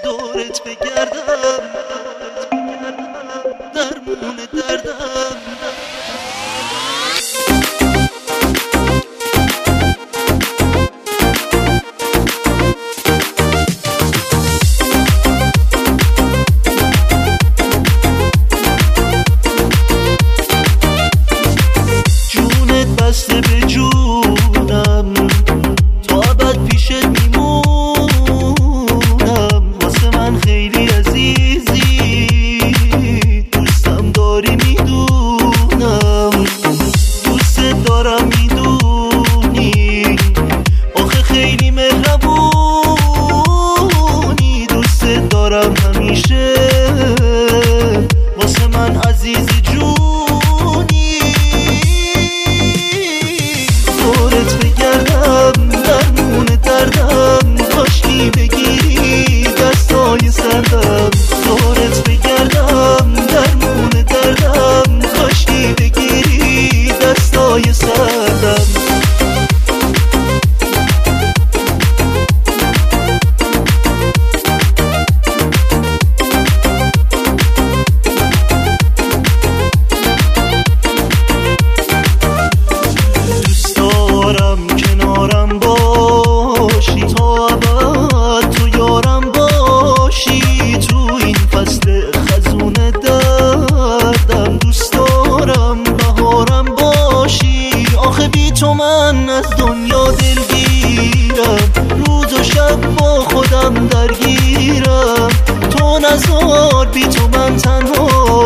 دورت بگردم درمون دردم. جونت بسته به جونم تا ابد پیشت میمونم، واسه من خیلی عزیزی، دوستم داری میدونم، دوستت دارم میدونی، آخه خیلی مهربونی، دوستت دارم همیشه، واسه من عزیزی جونی. دورت بگردم درمون دردم، کاشکی بگیری دستای سردم. دورت بگردم درمون دردم، کاشکی بگیری دستای سردم. کنارم باشی تا ابد، تو یارم باشی تو این فصل خزون دردم. دوست دارم بهارم باشی، آخه بی تو من از دنیا دلگیرم، روز و شب با خودم درگیرم، تو نزار بی تو من تنها